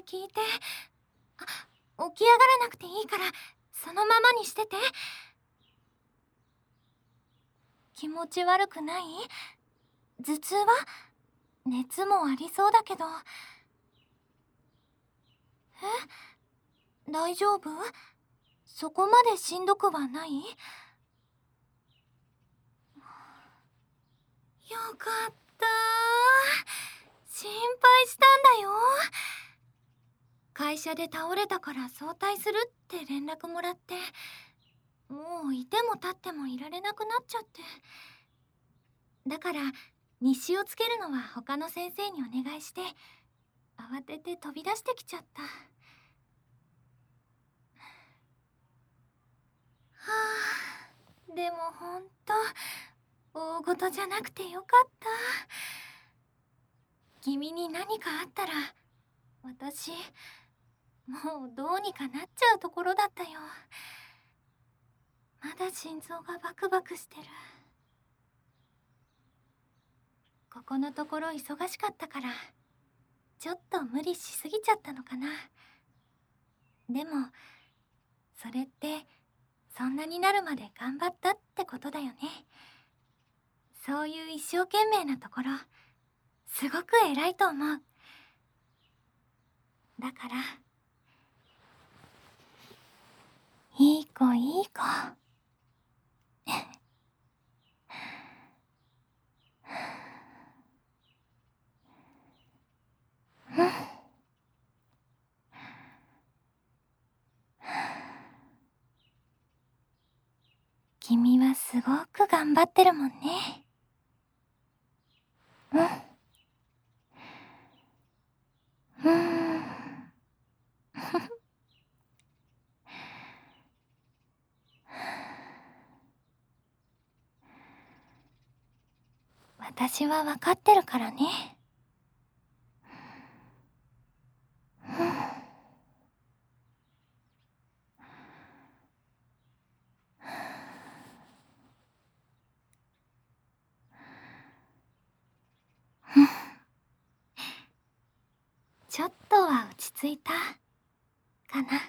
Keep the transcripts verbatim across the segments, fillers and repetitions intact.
聞いて。あ、起き上がらなくていいからそのままにしてて。気持ち悪くない？頭痛は？熱もありそうだけど。え？大丈夫？そこまでしんどくはない？よかった。心配したんだよ。会社で倒れたから早退するって連絡もらって、もういても立ってもいられなくなっちゃって。だから日誌をつけるのは他の先生にお願いして、慌てて飛び出してきちゃった。はあ、でもほんと大事じゃなくてよかった。君に何かあったら私もうどうにかなっちゃうところだったよ。まだ心臓がバクバクしてる。ここのところ忙しかったからちょっと無理しすぎちゃったのかな。でもそれってそんなになるまで頑張ったってことだよね。そういう一生懸命なところすごく偉いと思う。だからいい子いい子。君はすごく頑張ってるもんね。うん。うーん。私は分かってるからね。ちょっとは落ち着いたかな。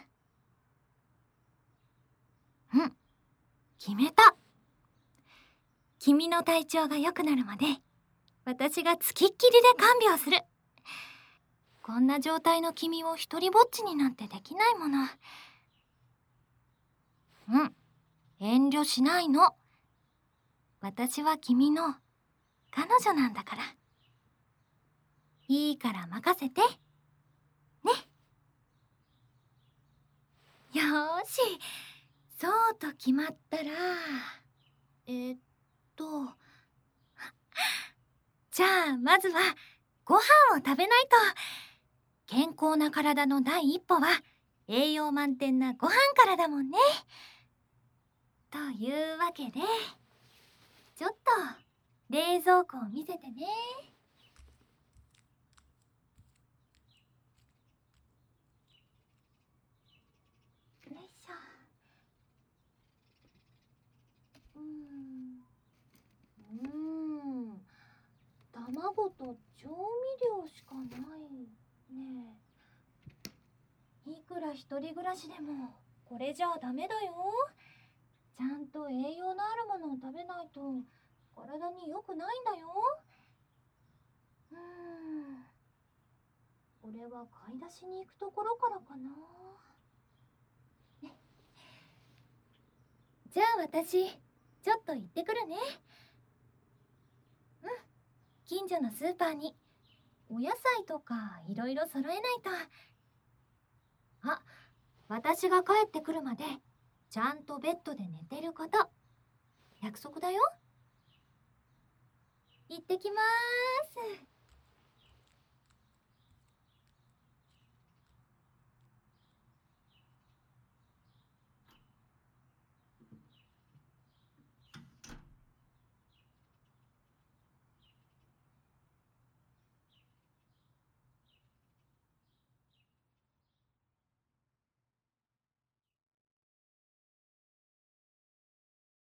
うん、決めた。君の体調が良くなるまで私がつきっきりで看病する。こんな状態の君を一人ぼっちになんてできないもの。うん、遠慮しないの。私は君の彼女なんだから。いいから任せてね。よーし、そうと決まったらえー、っとじゃあまずはご飯を食べないと。健康な体の第一歩は栄養満点なご飯からだもんね。というわけでちょっと冷蔵庫を見せてね。よいしょ。うーんうーん卵と調味料しかないねえ。いくら一人暮らしでもこれじゃあダメだよ。ちゃんと栄養のあるものを食べないと体に良くないんだよ。うーんこれは買い出しに行くところからかな。じゃあ私ちょっと行ってくるね。うん、近所のスーパーにお野菜とかいろいろ揃えないと。あ、私が帰ってくるまでちゃんとベッドで寝てること約束だよ。行ってきまーす。